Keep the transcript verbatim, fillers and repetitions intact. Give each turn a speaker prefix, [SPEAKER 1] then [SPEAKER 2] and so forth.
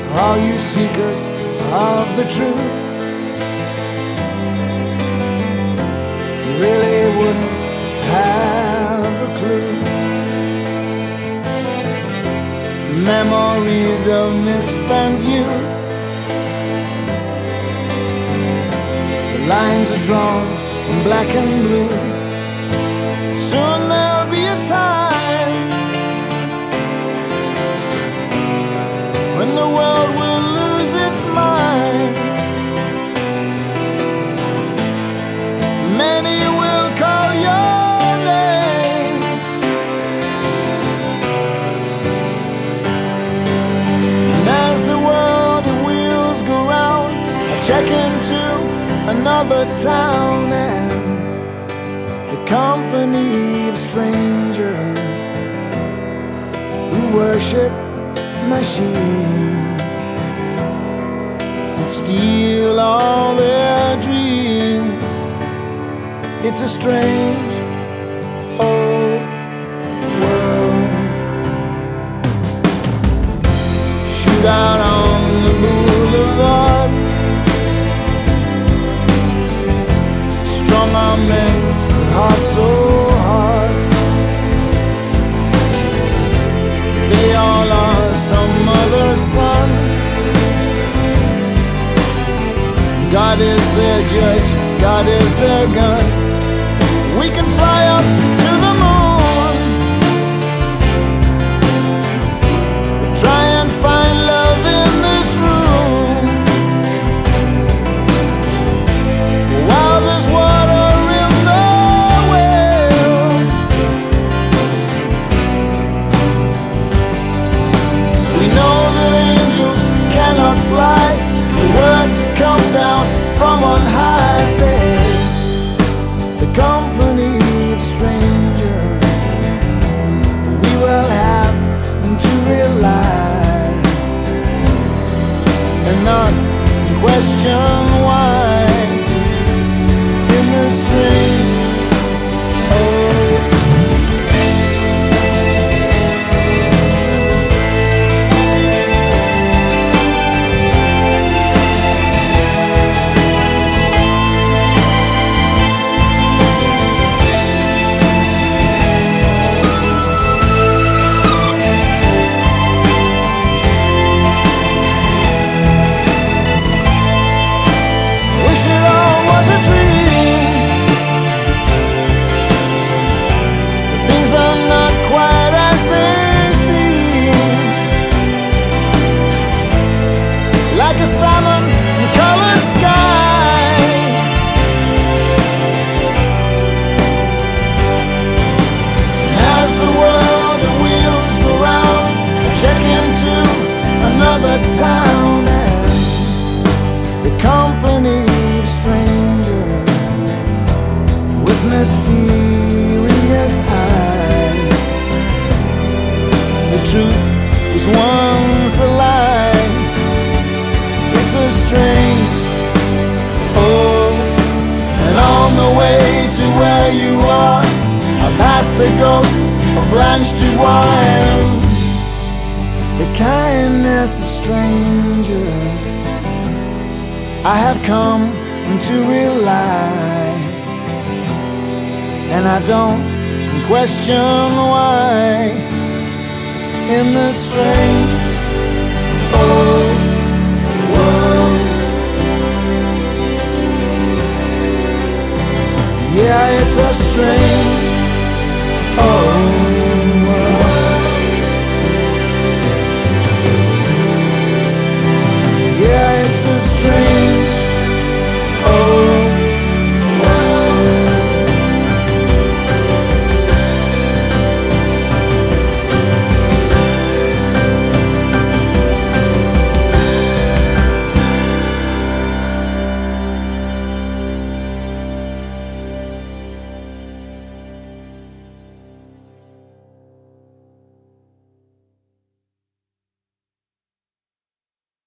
[SPEAKER 1] all you seekers of the truth, you really wouldn't have a clue. Memories of misspent youth, the lines are drawn in black and blue. Soon there'll be a time when the world will lose its mind. Many will call your name, and as the world and wheels go round, I check into another town, and the company of strangers who worship machines that steal all their dreams. It's a strange old world. Shoot out on the boulevard, strong arm men, heart so hard. They all are some other's son. God is their judge, God is their gun. We can fly up to the moon, try and find love in this room. While there's water in the well, we know that angels cannot fly. The words come down from on high, say the company of strangers we will have to realize, and not question why in this strange like a salmon colored sky. As the world and wheels go round, I check into another town, and the company of strangers with mysterious eyes. The truth was once a lie. It's a strange oh, and on the way to where you are, I pass the ghost of Blanche Dubois. The kindness of strangers I have come to realize, and I don't question why in this strange oh world. Yeah, it's a strange